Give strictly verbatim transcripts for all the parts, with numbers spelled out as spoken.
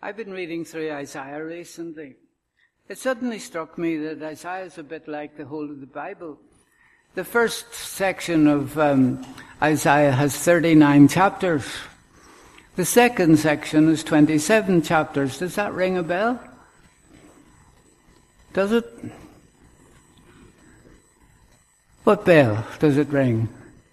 I've been reading through Isaiah recently. It suddenly struck me that Isaiah is a bit like the whole of the Bible. The first section of um, Isaiah has thirty-nine chapters. The second section is twenty-seven chapters. Does that ring a bell? Does it? What bell does it ring?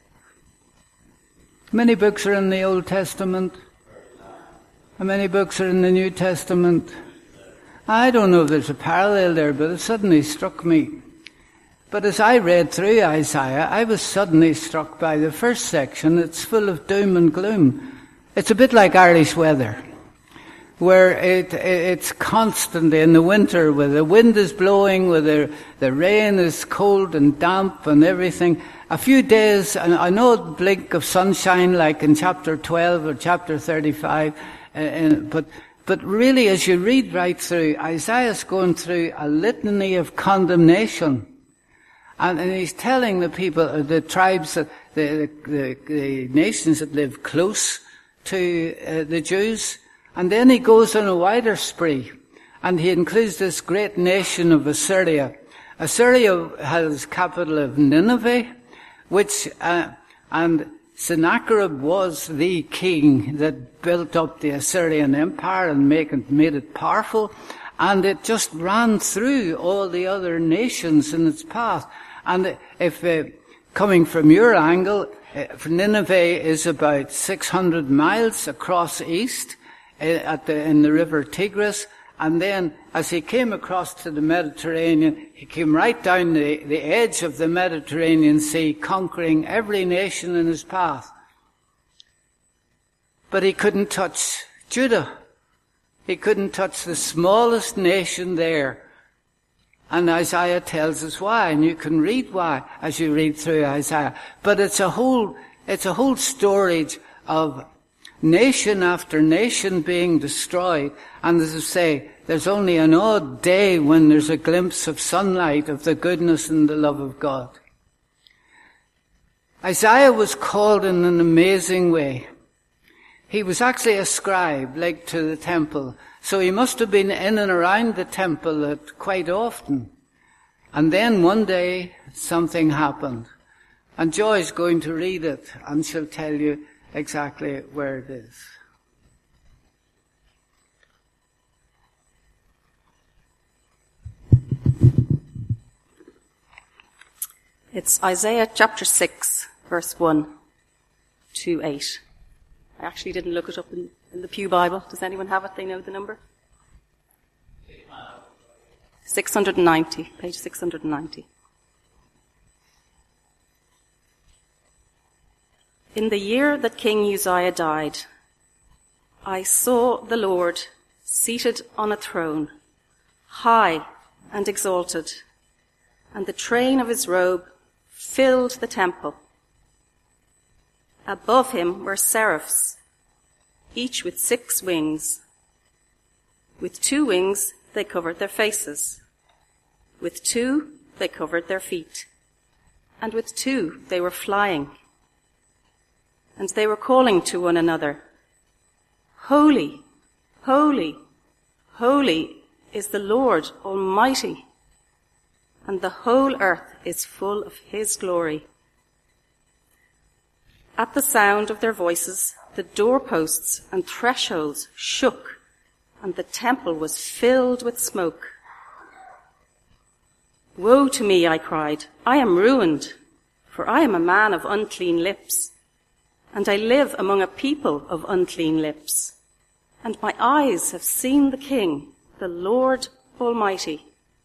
How many books are in the Old Testament? How many books are in the New Testament? I don't know if there's a parallel there, but it suddenly struck me. But as I read through Isaiah, I was suddenly struck by the first section. It's full of doom and gloom. It's a bit like Irish weather, where it, it's constantly in the winter, where the wind is blowing, where the, the rain is cold and damp and everything. A few days, and I know a blink of sunshine like in chapter twelve or chapter thirty-five, uh, and, but but really as you read right through, Isaiah's going through a litany of condemnation. And, and he's telling the people, uh, the tribes, that the, the, the nations that live close to uh, the Jews. And then he goes on a wider spree, and he includes this great nation of Assyria. Assyria has capital of Nineveh, which, uh, and Sennacherib was the king that built up the Assyrian Empire and make it, made it powerful, and it just ran through all the other nations in its path. And if, uh, coming from your angle, uh, Nineveh is about six hundred miles across east, uh, at the, in the river Tigris, and then as he came across to the Mediterranean, he came right down the, the edge of the Mediterranean Sea, conquering every nation in his path. But he couldn't touch Judah. He couldn't touch the smallest nation there. And Isaiah tells us why, and you can read why as you read through Isaiah. But it's a whole, it's a whole storage of nation after nation being destroyed. And as I say, there's only an odd day when there's a glimpse of sunlight of the goodness and the love of God. Isaiah was called in an amazing way. He was actually a scribe, like to the temple. So he must have been in and around the temple quite often. And then one day, something happened. And Joy's going to read it, and she'll tell you exactly where it is. It's Isaiah chapter six, verse one to eight. I actually didn't look it up in, in the Pew Bible. Does anyone have it? They know the number? six hundred ninety, page six hundred ninety. In the year that King Uzziah died, I saw the Lord seated on a throne, high and exalted, and the train of his robe filled the temple. Above him were seraphs, each with six wings. With two wings they covered their faces. With two they covered their feet. And with two they were flying. And they were calling to one another, Holy, holy, holy is the Lord Almighty, and the whole earth is full of his glory. At the sound of their voices, the doorposts and thresholds shook, and the temple was filled with smoke. Woe to me, I cried, I am ruined, for I am a man of unclean lips, and I live among a people of unclean lips, and my eyes have seen the King, the Lord Almighty.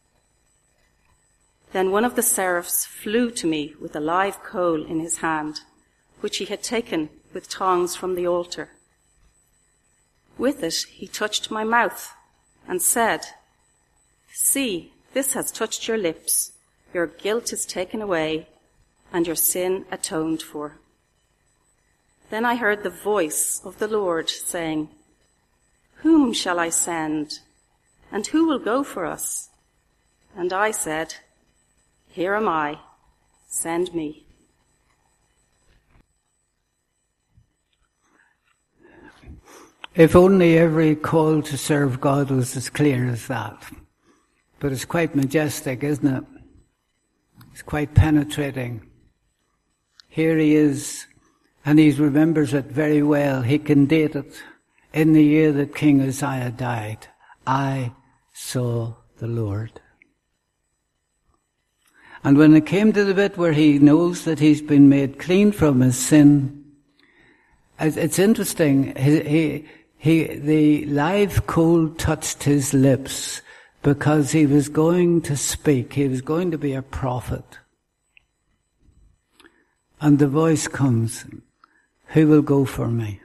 Then one of the seraphs flew to me with a live coal in his hand, which he had taken with tongs from the altar. With it he touched my mouth and said, See, this has touched your lips. Your guilt is taken away and your sin atoned for. Then I heard the voice of the Lord saying, Whom shall I send? And who will go for us? And I said, Here am I, send me. If only every call to serve God was as clear as that. But it's quite majestic, isn't it? It's quite penetrating. Here he is, and he remembers it very well. He can date it. In the year that King Uzziah died, I saw the Lord. And when it came to the bit where he knows that he's been made clean from his sin, it's interesting. He, he, he, the live coal touched his lips because he was going to speak. He was going to be a prophet. And the voice comes, who will go for me?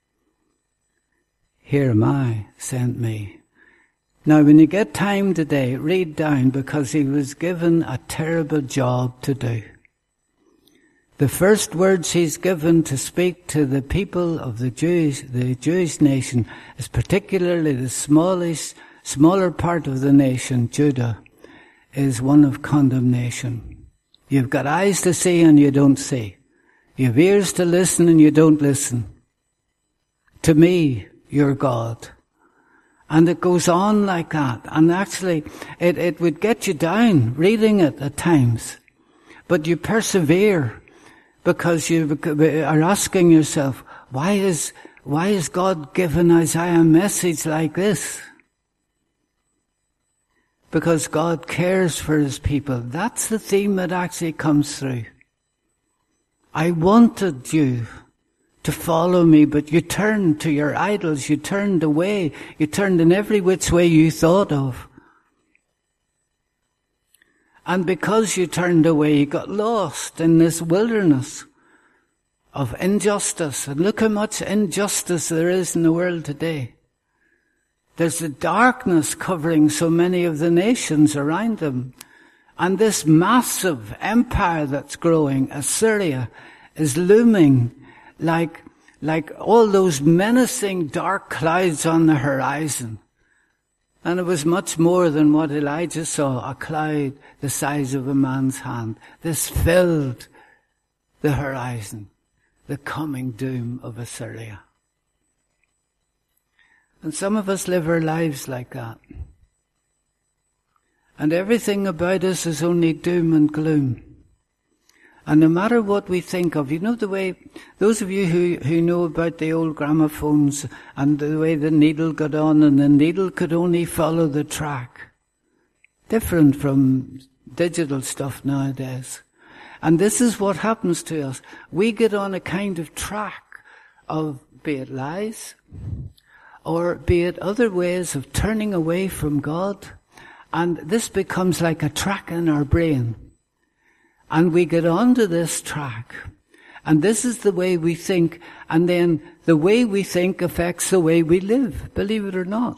Here am I, sent me. Now when you get time today, read down, because he was given a terrible job to do. The first words he's given to speak to the people of the Jewish, the Jewish nation, is particularly the smallest, smaller part of the nation, Judah, is one of condemnation. You've got eyes to see and you don't see. You have ears to listen and you don't listen. To me, your God. And it goes on like that. And actually, it, it would get you down reading it at times. But you persevere because you are asking yourself, why is, why is God giving Isaiah a message like this? Because God cares for his people. That's the theme that actually comes through. I wanted you to follow me, but you turned to your idols, you turned away, you turned in every which way you thought of. And because you turned away, you got lost in this wilderness of injustice. And look how much injustice there is in the world today. There's a darkness covering so many of the nations around them. And this massive empire that's growing, Assyria, is looming like, like all those menacing dark clouds on the horizon. And it was much more than what Elijah saw, a cloud the size of a man's hand. This filled the horizon, the coming doom of Assyria. And some of us live our lives like that. And everything about us is only doom and gloom. And no matter what we think of, you know the way, those of you who, who know about the old gramophones and the way the needle got on and the needle could only follow the track. Different from digital stuff nowadays. And this is what happens to us. We get on a kind of track of, be it lies, or be it other ways of turning away from God. And this becomes like a track in our brain. And we get onto this track. And this is the way we think. And then the way we think affects the way we live, believe it or not.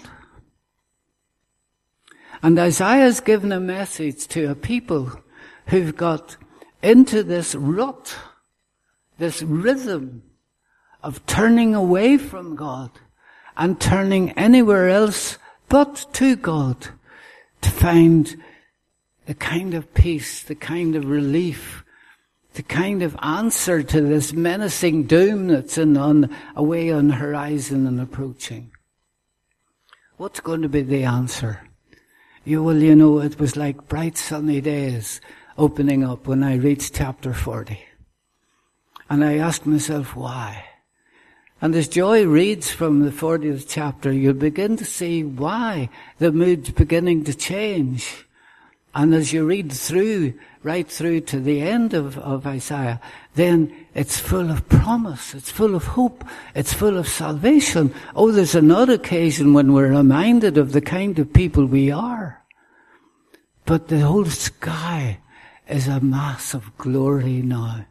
And Isaiah's given a message to a people who've got into this rut, this rhythm of turning away from God and turning anywhere else but to God to find the kind of peace, the kind of relief, the kind of answer to this menacing doom that's in on, away on the horizon and approaching. What's going to be the answer? You will, you know, it was like bright sunny days opening up when I reached chapter forty. And I asked myself, why? And as Joy reads from the fortieth chapter, you'll begin to see why the mood's beginning to change. And as you read through, right through to the end of, of Isaiah, then it's full of promise, it's full of hope, it's full of salvation. Oh, there's another occasion when we're reminded of the kind of people we are. But the whole sky is a mass of glory now.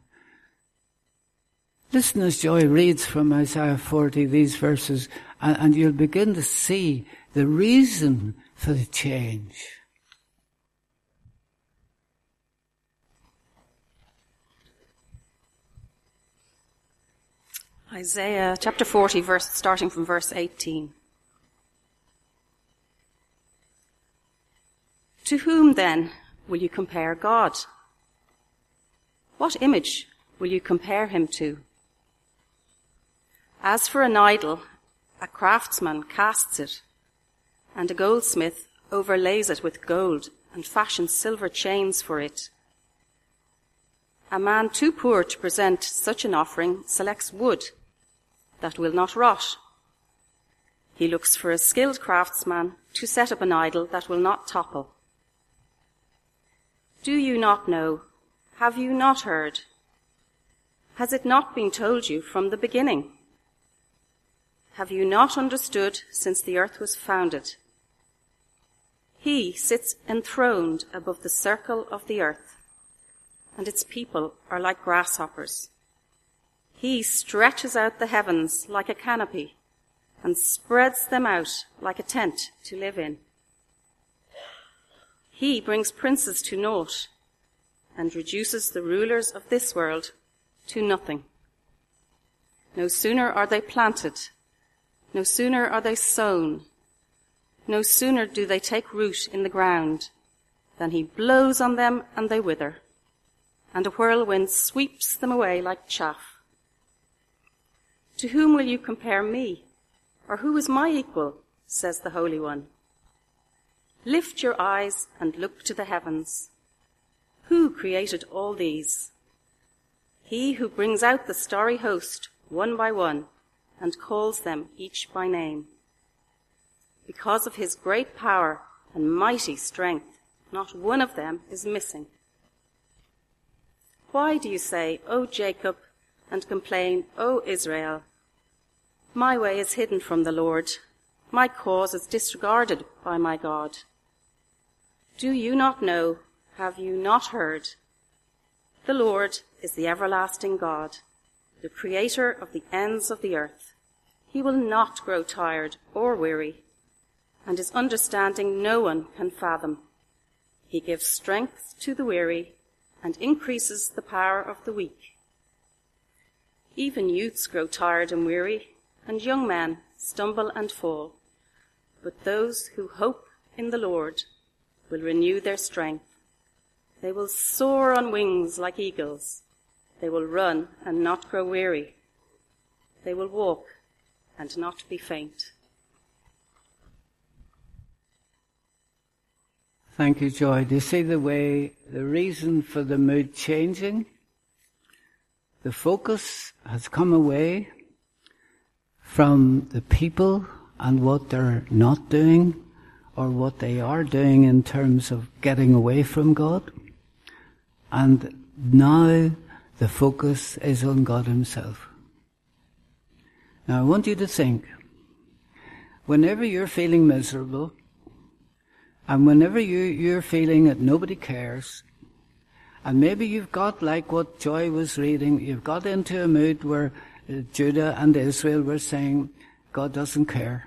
Listen as Joy reads from Isaiah forty, these verses, and, and you'll begin to see the reason for the change. Isaiah chapter forty, verse, starting from verse eighteen. To whom then will you compare God? What image will you compare him to? As for an idol, a craftsman casts it, and a goldsmith overlays it with gold and fashions silver chains for it. A man too poor to present such an offering selects wood that will not rot. He looks for a skilled craftsman to set up an idol that will not topple. Do you not know? Have you not heard? Has it not been told you from the beginning? Have you not understood since the earth was founded? He sits enthroned above the circle of the earth, and its people are like grasshoppers. He stretches out the heavens like a canopy and spreads them out like a tent to live in. He brings princes to naught and reduces the rulers of this world to nothing. No sooner are they planted, no sooner are they sown, no sooner do they take root in the ground, than he blows on them and they wither, and a whirlwind sweeps them away like chaff. To whom will you compare me? Or who is my equal? Says the Holy One. Lift your eyes and look to the heavens. Who created all these? He who brings out the starry host one by one and calls them each by name. Because of his great power and mighty strength, not one of them is missing. Why do you say, O Jacob, and complain, O Israel? My way is hidden from the Lord. My cause is disregarded by my God. Do you not know? Have you not heard? The Lord is the everlasting God, the creator of the ends of the earth. He will not grow tired or weary, and his understanding no one can fathom. He gives strength to the weary and increases the power of the weak. Even youths grow tired and weary, and young men stumble and fall. But those who hope in the Lord will renew their strength. They will soar on wings like eagles. They will run and not grow weary. They will walk and not be faint. Thank you, Joy. Do you see the way, the reason for the mood changing? The focus has come away from the people and what they're not doing or what they are doing in terms of getting away from God. And now the focus is on God himself. Now I want you to think, whenever you're feeling miserable, and whenever you, you're feeling that nobody cares, and maybe you've got, like what Joy was reading, you've got into a mood where uh, Judah and Israel were saying, God doesn't care.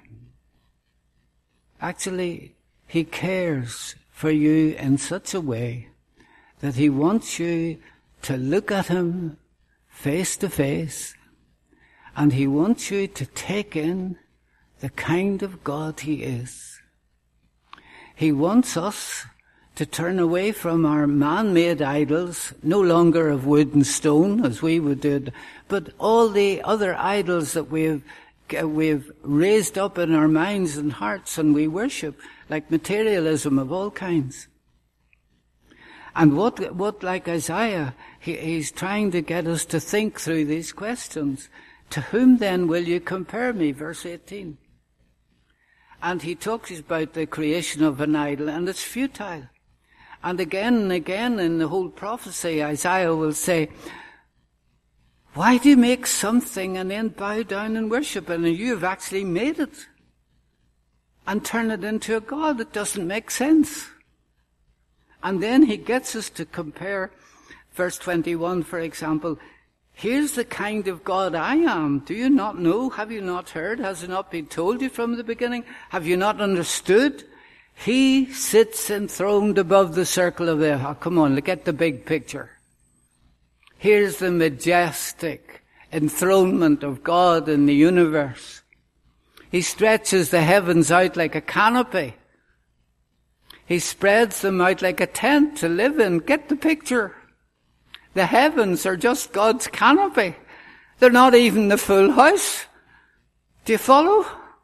Actually, he cares for you in such a way that he wants you to look at him face to face, and he wants you to take in the kind of God he is. He wants us to turn away from our man-made idols, no longer of wood and stone, as we would do, but all the other idols that we've we've raised up in our minds and hearts and we worship, like materialism of all kinds. And what, what like Isaiah, he, he's trying to get us to think through these questions. To whom then will you compare me? Verse eighteen. And he talks about the creation of an idol, and it's futile. And again and again in the whole prophecy, Isaiah will say, why do you make something and then bow down and worship it? And you've actually made it and turn it into a god. It doesn't make sense. And then he gets us to compare verse twenty-one, for example. Here's the kind of God I am. Do you not know? Have you not heard? Has it not been told you from the beginning? Have you not understood? He sits enthroned above the circle of the earth. Oh, come on, look at the big picture. Here's the majestic enthronement of God in the universe. He stretches the heavens out like a canopy. He spreads them out like a tent to live in. Get the picture. The heavens are just God's canopy. They're not even the full house. Do you follow?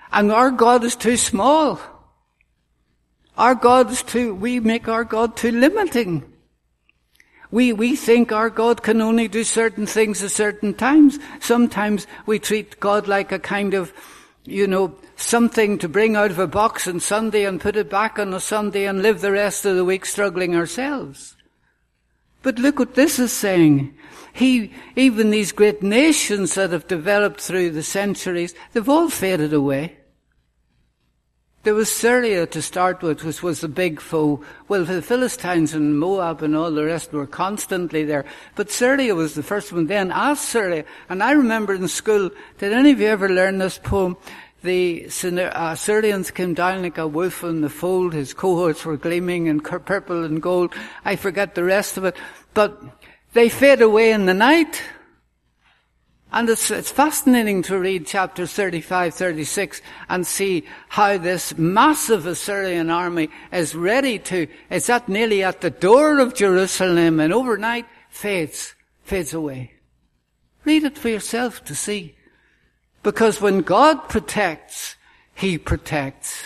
And our God is too small. Our God is too, we make our God too limiting. We, we think our God can only do certain things at certain times. Sometimes we treat God like a kind of, you know, something to bring out of a box on Sunday and put it back on a Sunday and live the rest of the week struggling ourselves. But look what this is saying. He, even these great nations that have developed through the centuries, they've all faded away. There was Syria to start with, which was the big foe. Well, the Philistines and Moab and all the rest were constantly there. But Syria was the first one then. Ask Syria. And I remember in school, did any of you ever learn this poem? The uh, Syrians came down like a wolf in the fold. His cohorts were gleaming in purple and gold. I forget the rest of it. But they fade away in the night. And it's, it's fascinating to read chapters thirty-five, thirty-six and see how this massive Assyrian army is ready to, it's at nearly at the door of Jerusalem and overnight fades, fades away. Read it for yourself to see. Because when God protects, He protects.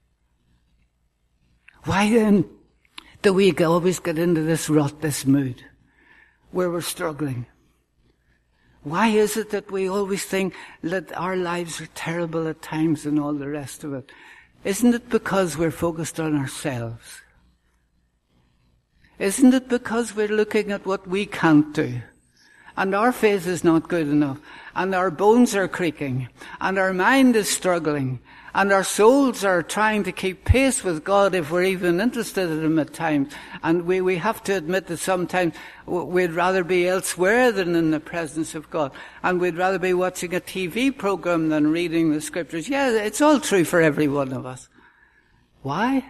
Why then do we always get into this rut, this mood, where we're struggling? Why is it that we always think that our lives are terrible at times and all the rest of it? Isn't it because we're focused on ourselves? Isn't it because we're looking at what we can't do? And our faith is not good enough. And our bones are creaking. And our mind is struggling. And our souls are trying to keep pace with God if we're even interested in Him at times. And we, we have to admit that sometimes we'd rather be elsewhere than in the presence of God. And we'd rather be watching a T V program than reading the Scriptures. Yeah, it's all true for every one of us. Why?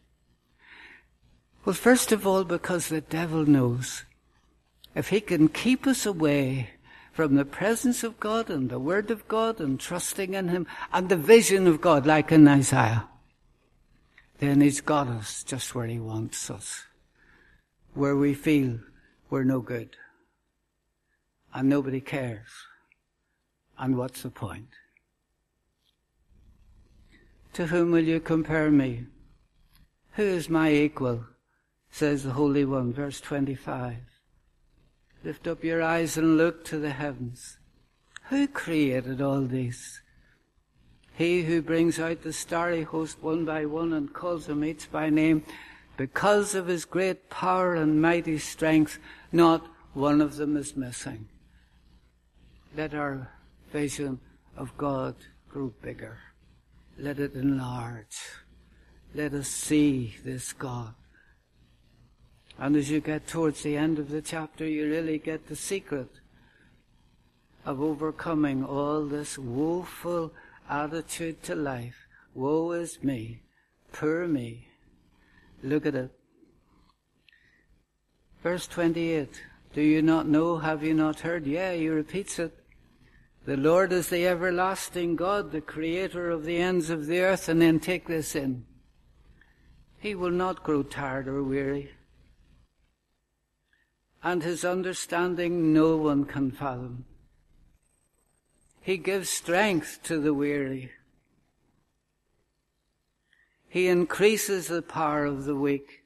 Well, first of all, because the devil knows if he can keep us away from the presence of God and the Word of God and trusting in Him and the vision of God, like in Isaiah, then He's got us just where He wants us, where we feel we're no good and nobody cares. And what's the point? To whom will you compare me? Who is my equal? Says the Holy One, verse twenty-five. Lift up your eyes and look to the heavens. Who created all these? He who brings out the starry host one by one and calls them each by name. Because of His great power and mighty strength, not one of them is missing. Let our vision of God grow bigger. Let it enlarge. Let us see this God. And as you get towards the end of the chapter, you really get the secret of overcoming all this woeful attitude to life. Woe is me, poor me. Look at it. Verse twenty-eight. Do you not know? Have you not heard? Yeah, he repeats it. The Lord is the everlasting God, the creator of the ends of the earth. And then take this in. He will not grow tired or weary. And His understanding no one can fathom. He gives strength to the weary. He increases the power of the weak.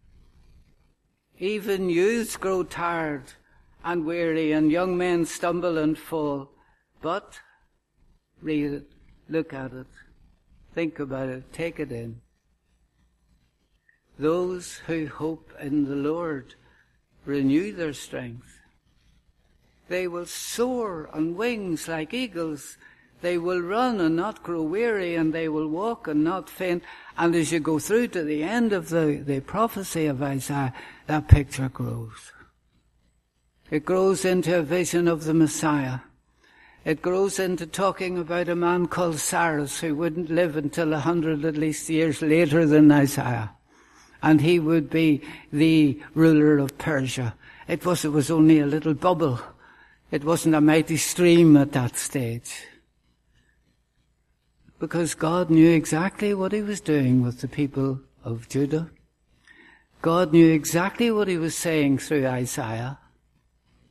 Even youths grow tired and weary, and young men stumble and fall. But, read it, look at it, think about it, take it in. Those who hope in the Lord renew their strength. They will soar on wings like eagles. They will run and not grow weary, and they will walk and not faint. And as you go through to the end of the, the prophecy of Isaiah, that picture grows. It grows into a vision of the Messiah. It grows into talking about a man called Cyrus who wouldn't live until a hundred at least years later than Isaiah. And he would be the ruler of Persia. It was, it was only a little bubble. It wasn't a mighty stream at that stage. Because God knew exactly what He was doing with the people of Judah. God knew exactly what He was saying through Isaiah.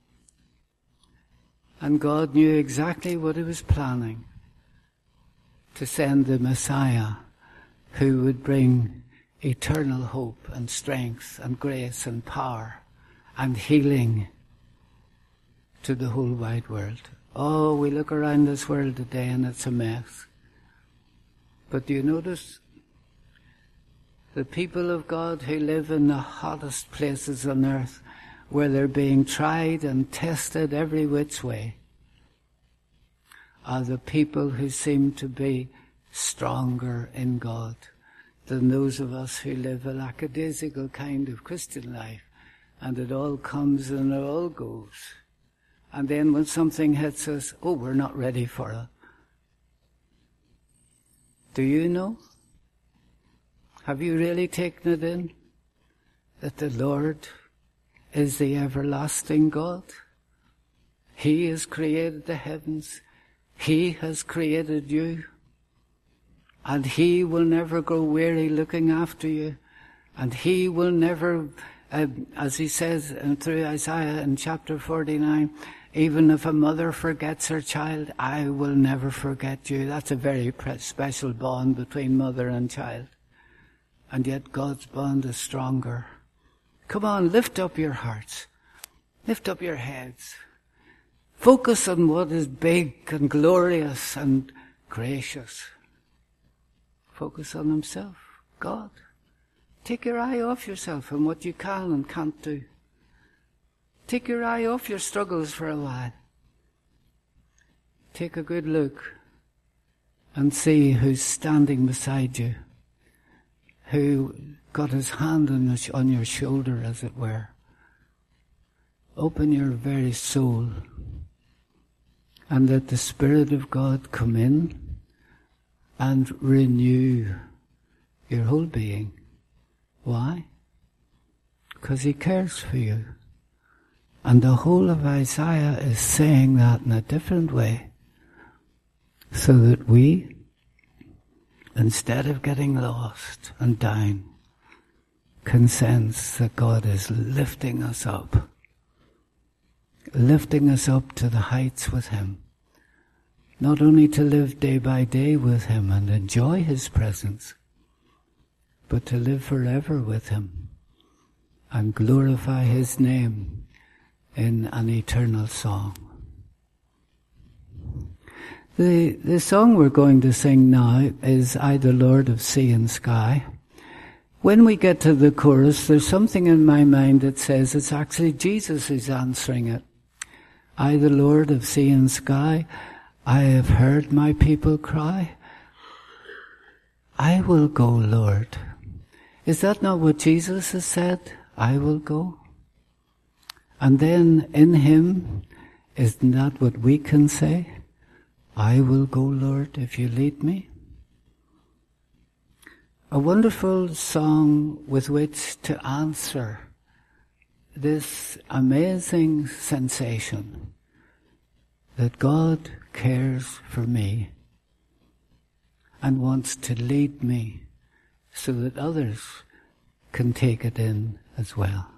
And God knew exactly what He was planning to send the Messiah who would bring eternal hope and strength and grace and power and healing to the whole wide world. Oh, we look around this world today and it's a mess. But do you notice the people of God who live in the hottest places on earth, where they're being tried and tested every which way, are the people who seem to be stronger in God than those of us who live a lackadaisical kind of Christian life, and it all comes and it all goes. And then when something hits us, oh, we're not ready for it. Do you know? Have you really taken it in? That the Lord is the everlasting God. He has created the heavens. He has created you. And He will never grow weary looking after you. And He will never, uh, as He says through Isaiah in chapter forty-nine, even if a mother forgets her child, I will never forget you. That's a very special bond between mother and child. And yet God's bond is stronger. Come on, lift up your hearts. Lift up your heads. Focus on what is big and glorious and gracious. Focus on Himself, God. Take your eye off yourself and what you can and can't do. Take your eye off your struggles for a while. Take a good look and see who's standing beside you, who got his hand on, the, on your shoulder, as it were. Open your very soul and let the Spirit of God come in and renew your whole being. Why? Because He cares for you. And the whole of Isaiah is saying that in a different way, so that we, instead of getting lost and down, can sense that God is lifting us up, lifting us up to the heights with Him, not only to live day by day with Him and enjoy His presence, but to live forever with Him and glorify His name in an eternal song. The, the song we're going to sing now is I, the Lord of Sea and Sky. When we get to the chorus, there's something in my mind that says it's actually Jesus who's answering it. I, the Lord of Sea and Sky, I have heard my people cry. I will go, Lord. Is that not what Jesus has said? I will go. And then in Him, isn't that what we can say? I will go, Lord, if you lead me. A wonderful song with which to answer this amazing sensation that God cares for me and wants to lead me so that others can take it in as well.